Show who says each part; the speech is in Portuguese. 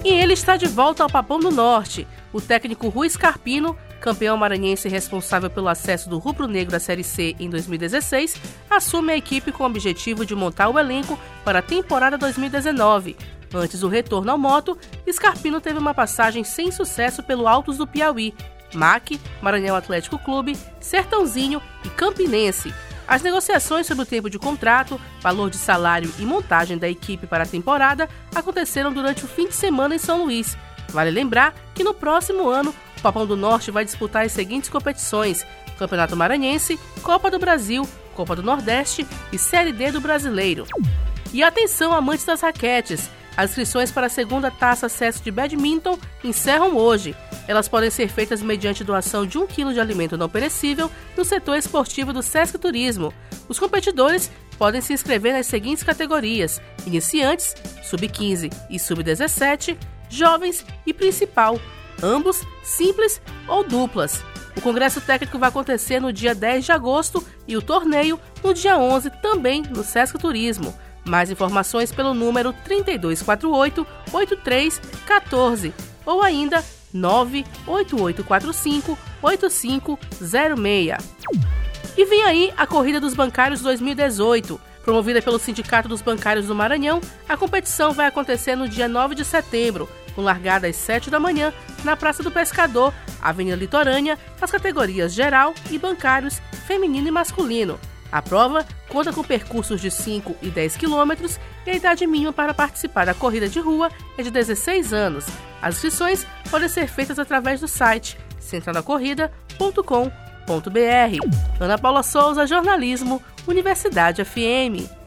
Speaker 1: E ele está de volta ao Papão do Norte. O técnico Rui Scarpino, campeão maranhense responsável pelo acesso do Rubro Negro à Série C em 2016, assume a equipe com o objetivo de montar o elenco para a temporada 2019. Antes do retorno ao moto, Scarpino teve uma passagem sem sucesso pelo Altos do Piauí, MAC, Maranhão Atlético Clube, Sertãozinho e Campinense. As negociações sobre o tempo de contrato, valor de salário e montagem da equipe para a temporada aconteceram durante o fim de semana em São Luís. Vale lembrar que no próximo ano, o Papão do Norte vai disputar as seguintes competições: Campeonato Maranhense, Copa do Brasil, Copa do Nordeste e Série D do Brasileiro. E atenção, amantes das raquetes! As inscrições para a segunda Taça Sesc de Badminton encerram hoje. Elas podem ser feitas mediante doação de 1 kg de alimento não perecível no setor esportivo do Sesc Turismo. Os competidores podem se inscrever nas seguintes categorias: iniciantes, sub-15 e sub-17, jovens e principal, ambos simples ou duplas. O congresso técnico vai acontecer no dia 10 de agosto e o torneio no dia 11, também no Sesc Turismo. Mais informações pelo número 3248-8314 ou ainda 98845-8506. E vem aí a Corrida dos Bancários 2018. Promovida pelo Sindicato dos Bancários do Maranhão, a competição vai acontecer no dia 9 de setembro, com largada às 7 da manhã, na Praça do Pescador, Avenida Litorânea, nas categorias geral e bancários, feminino e masculino. A prova conta com percursos de 5 e 10 quilômetros e a idade mínima para participar da corrida de rua é de 16 anos. As inscrições podem ser feitas através do site centraldacorrida.com.br. Ana Paula Souza, Jornalismo, Universidade FM.